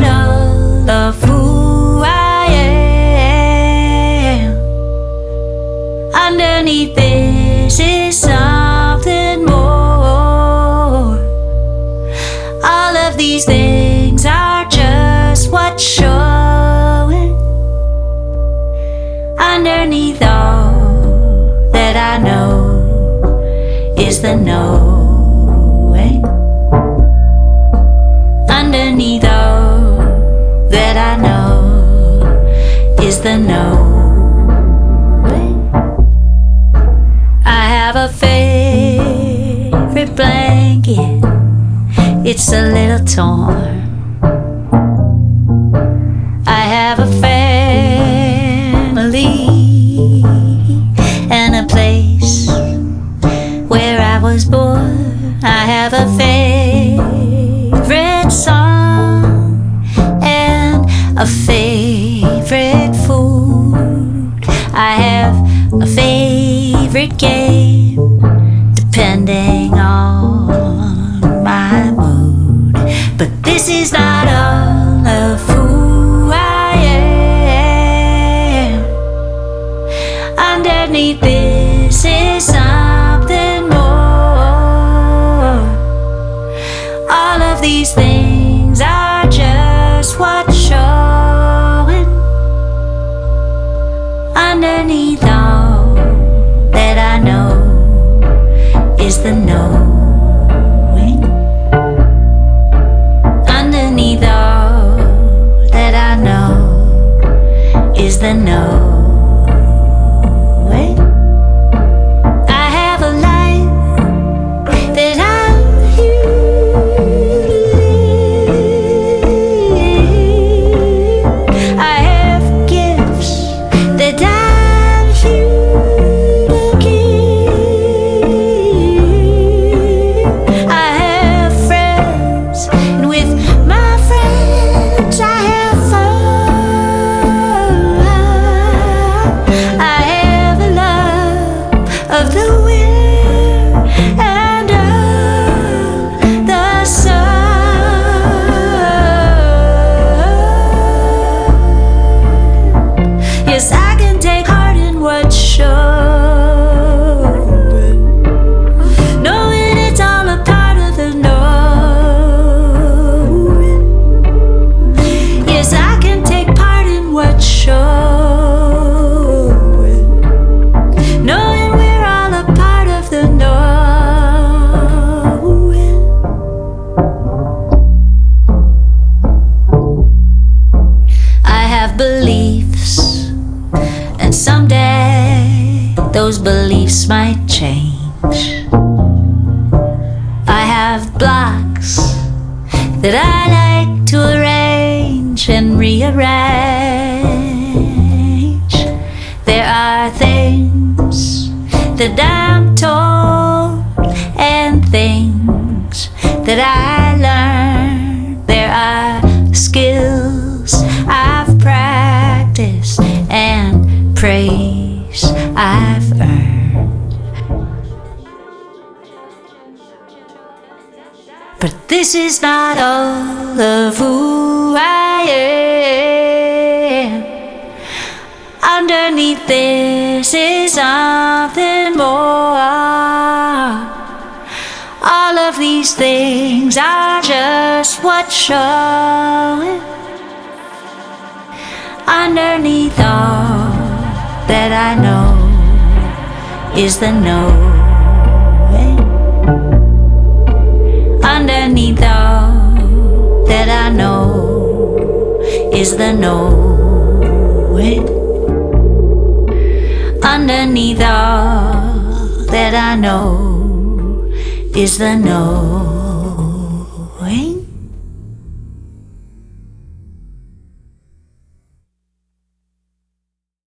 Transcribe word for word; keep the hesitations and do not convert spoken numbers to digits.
all of who I am. Underneath this is something more. All of these things are just what's showing. Underneath all that I know is the knowing. Underneath all that I know is the knowing. I have a favorite blanket. It's a little torn. I have a family and a place where I was born. I have a favorite song and a favorite food. I have a favorite game, depending on my mood. But this is not all of who I am. Underneath this is something more. All of these things are just what's showing. Underneath all that I know is the knowing. Underneath all that I know is the knowing. I have a life that I'm here to live. I have gifts that I'm here to give. I have friends, and with my friends I have fun. I have a love of the wind and of the sun. Yes, I can take heart in what's showing, knowing it's all a part of the knowing. Yes, I can take part in what's showing, knowing we're all a part of the knowing. I have beliefs, and someday those beliefs might change. I have blocks that I like to arrange and rearrange. There are things that I'm told and things that I learn. There are skills I've practiced and praise I've earned. But this is not all of who I am. Underneath this is something more. All of these things are just what's showing. Underneath all that I know is the knowing. Underneath all that I know is the knowing. Underneath all that I know is the knowing.